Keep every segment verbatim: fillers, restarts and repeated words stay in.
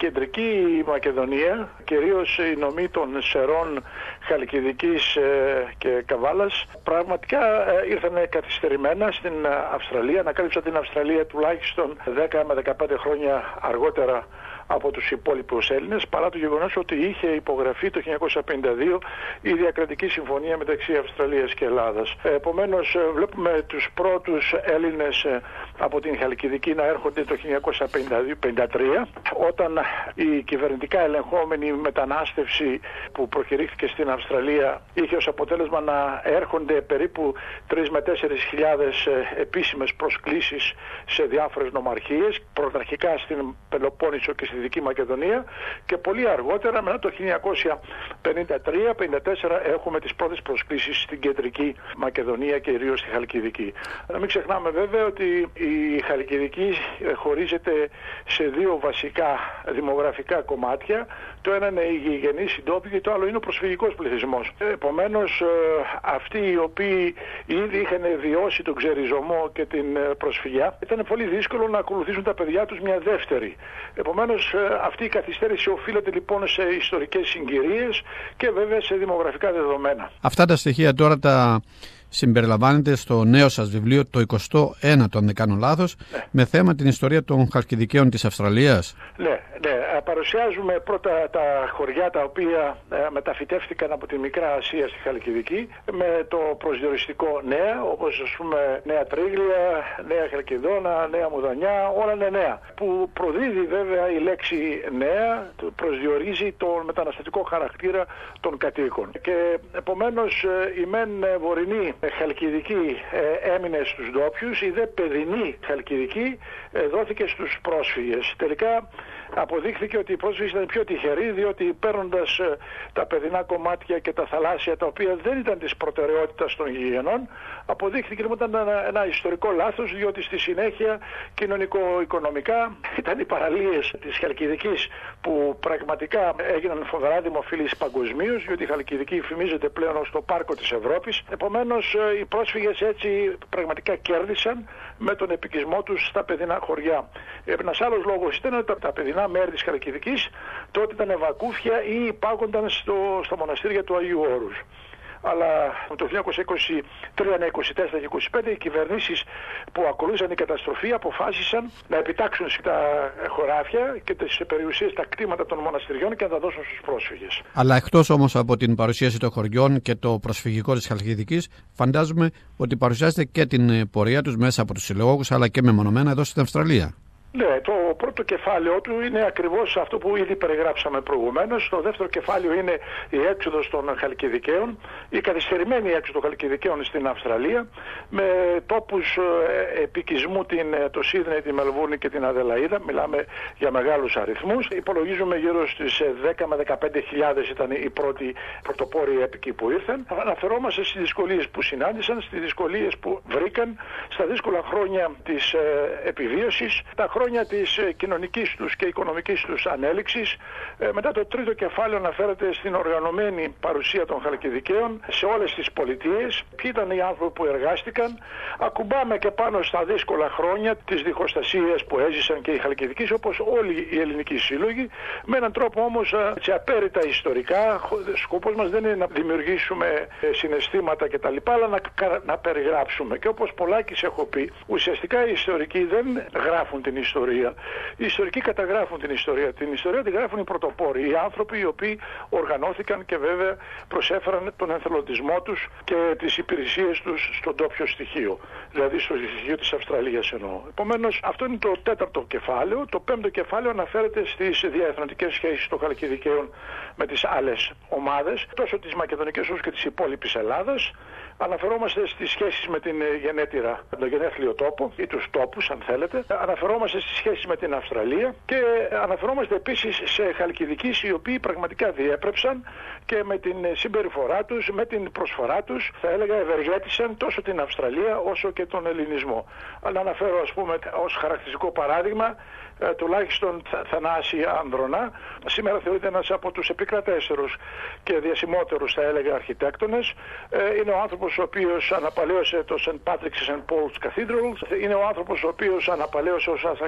κεντρική Μακεδονία, κυρίως η νομή των Σερών, Χαλκιδικής και Καβάλας, πραγματικά ήρθαν καθυστερημένα στην Αυστραλία, ανακάλυψαν την Αυστραλία τουλάχιστον δέκα με δεκαπέντε χρόνια αργότερα από τους υπόλοιπους Έλληνες, παρά το γεγονός ότι είχε υπογραφεί το χίλια εννιακόσια πενήντα δύο η διακρατική συμφωνία μεταξύ Αυστραλίας και Ελλάδας. Επομένως, βλέπουμε τους πρώτους Έλληνες από την Χαλκιδική να έρχονται το χίλια εννιακόσια πενήντα δύο πενήντα τρία, όταν η κυβερνητικά ελεγχόμενη μετανάστευση που προκηρύχθηκε στην Αυστραλία είχε ως αποτέλεσμα να έρχονται περίπου τρεις με τέσσερις χιλιάδες επίσημες προσκλήσεις σε διάφορες νομαρχίες, πρωταρχικά στην Πελοπόννησο και στη Δυτική Μακεδονία, και πολύ αργότερα, μετά το χίλια εννιακόσια πενήντα τρία πενήντα τέσσερα, έχουμε τις πρώτες προσκλήσεις στην Κεντρική Μακεδονία και κυρίως στη Χαλκιδική. Να μην ξεχνάμε βέβαια ότι η Χαλκιδική χωρίζεται σε δύο βασικά δημογραφικά κομμάτια. Το ένα είναι οι γηγενείς, οι ντόπιοι, και το άλλο είναι ο προσφυγικός πληθυσμός. Επομένως, αυτοί οι οποίοι ήδη είχαν βιώσει τον ξεριζωμό και την προσφυγιά, ήταν πολύ δύσκολο να ακολουθήσουν τα παιδιά τους μια δεύτερη. Επομένως, αυτή η καθυστέρηση οφείλεται λοιπόν σε ιστορικές συγκυρίες και βέβαια σε δημογραφικά δεδομένα. Αυτά τα στοιχεία τώρα τα συμπεριλαμβάνεται στο νέο σας βιβλίο, το εικοστό ένατο, αν δεν κάνω λάθος, ναι, με θέμα την ιστορία των Χαλκιδικαίων της Αυστραλίας. Ναι, ναι. Παρουσιάζουμε πρώτα τα χωριά τα οποία μεταφυτεύτηκαν από τη Μικρά Ασία στη Χαλκιδική με το προσδιοριστικό νέα, όπως ας πούμε Νέα Τρίγλια, Νέα Χαλκιδόνα, Νέα Μουδανιά, όλα είναι νέα. Που προδίδει βέβαια η λέξη νέα, προσδιορίζει τον μεταναστευτικό χαρακτήρα των κατοίκων. Και επομένως η μεν βορεινή Χαλκιδική έμεινε στους ντόπιους, η δε παιδινή Χαλκιδική δόθηκε στους πρόσφυγες. Τελικά αποδείχθηκε ότι οι πρόσφυγες ήταν πιο τυχεροί, διότι παίρνοντας τα παιδινά κομμάτια και τα θαλάσσια, τα οποία δεν ήταν της προτεραιότητας των γηγενών, αποδείχθηκε ότι ήταν ένα, ένα ιστορικό λάθος, διότι στη συνέχεια κοινωνικο-οικονομικά ήταν οι παραλίες της Χαλκιδικής που πραγματικά έγιναν φοβερά δημοφιλείς παγκοσμίως, διότι η Χαλκιδική φημίζεται πλέον ως το πάρκο της Ευρώπης. Επομένως, οι πρόσφυγες έτσι πραγματικά κέρδισαν με τον επικισμό τους στα παιδινά χωριά. Ένας άλλος λόγος ήταν ότι τα παιδινά μέρη της Χαλκιδικής τότε ήταν βακούφια ή υπάγονταν στο, στο μοναστήρια του Αγίου Όρους. Αλλά το χίλια εννιακόσια είκοσι τρία, είκοσι τέσσερα και είκοσι πέντε οι κυβερνήσεις που ακολούθησαν την καταστροφή αποφάσισαν να επιτάξουν τα χωράφια και τις περιουσίες, τα κτήματα των μοναστηριών και να τα δώσουν στους πρόσφυγες. Αλλά εκτός όμως από την παρουσίαση των χωριών και το προσφυγικό της Χαλκιδικής, φαντάζομαι ότι παρουσιάζεται και την πορεία τους μέσα από τους συλλόγους, αλλά και μεμονωμένα εδώ στην Αυστραλία. Ναι, το πρώτο κεφάλαιο του είναι ακριβώς αυτό που ήδη περιγράψαμε προηγουμένως. Το δεύτερο κεφάλαιο είναι η έξοδος των Χαλκιδικαίων, η καθυστερημένη έξοδος των Χαλκιδικαίων στην Αυστραλία, με τόπους επικισμού την, το Σίδνεϊ, τη Μελβούρνη και την Αδελαΐδα. Μιλάμε για μεγάλους αριθμούς. Υπολογίζουμε γύρω στις δέκα με δεκαπέντε χιλιάδες ήταν οι πρώτοι πρωτοπόροι έπικοι που ήρθαν. Αναφερόμαστε στις δυσκολίες που συνάντησαν, στις δυσκολίες που βρήκαν, στα δύσκολα χρόνια της επιβίωσης, τα χρόνια της κοινωνικής τους και οικονομικής τους ανέλυξης. Ε, μετά το τρίτο κεφάλαιο αναφέρεται στην οργανωμένη παρουσία των Χαλκιδικαίων σε όλες τις πολιτείες, ποιοι ήταν οι άνθρωποι που εργάστηκαν. Ακουμπάμε και πάνω στα δύσκολα χρόνια της διχοστασίας που έζησαν και οι Χαλκιδικοί, όπως όλοι οι ελληνικοί σύλλογοι, με έναν τρόπο όμως σε απέριτα ιστορικά. Σκοπός μας δεν είναι να δημιουργήσουμε συναισθήματα κτλ, αλλά να, να περιγράψουμε. Και όπως πολλάκις έχω πει, ουσιαστικά οι ιστορικοί δεν γράφουν την ιστορία. Οι ιστορικοί καταγράφουν την ιστορία. Την ιστορία την γράφουν οι πρωτοπόροι, οι άνθρωποι οι οποίοι οργανώθηκαν και βέβαια προσέφεραν τον εθελοντισμό τους και τις υπηρεσίες τους στο ντόπιο στοιχείο, δηλαδή στο στοιχείο της Αυστραλίας εννοώ. Επομένως, αυτό είναι το τέταρτο κεφάλαιο. Το πέμπτο κεφάλαιο αναφέρεται στις διαεθνωτικές σχέσεις των Χαλκιδικαίων με τις άλλες ομάδες, τόσο τις μακεδονικές όσο και της υπόλοιπης Ελλάδας. Αναφερόμαστε στις σχέσεις με την γενέτειρα, τον γενέθλιο τόπο ή τους τόπους αν θέλετε. Αναφερόμαστε στις σχέσεις με την Αυστραλία και αναφερόμαστε επίσης σε Χαλκιδικείς οι οποίοι πραγματικά διέπρεψαν και με την συμπεριφορά τους, με την προσφορά τους, θα έλεγα ευεργέτησαν τόσο την Αυστραλία όσο και τον ελληνισμό. Αλλά αναφέρω ας πούμε ως χαρακτηριστικό παράδειγμα Ε, τουλάχιστον Θανάση Ανδρονά, σήμερα θεωρείται ένας από τους επικρατέστερους και διασημότερους θα έλεγα αρχιτέκτονες. Ε, είναι ο άνθρωπος ο οποίος αναπαλαίωσε το Σεντ Patrick's Saint Paul's Cathedral, είναι ο άνθρωπος ο οποίος αναπαλαίωσε ως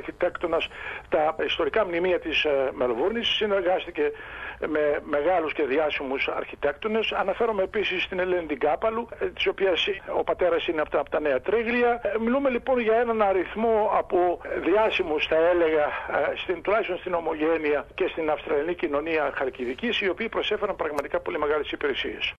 αρχιτέκτονας τα ιστορικά μνημεία της Μελβούρνης, συνεργάστηκε με μεγάλους και διάσημους αρχιτέκτονες. Αναφέρομαι επίσης στην Ελένη την Κάπαλου, της οποίας ο πατέρας είναι από τα Νέα Τρίγλια. Μιλούμε λοιπόν για έναν αριθμό από διάσημους, θα έλεγα, στην, τουλάχιστον στην ομογένεια και στην Αυστραλιανή κοινωνία χαλκιδικής, οι οποίοι προσέφεραν πραγματικά πολύ μεγάλες υπηρεσίες.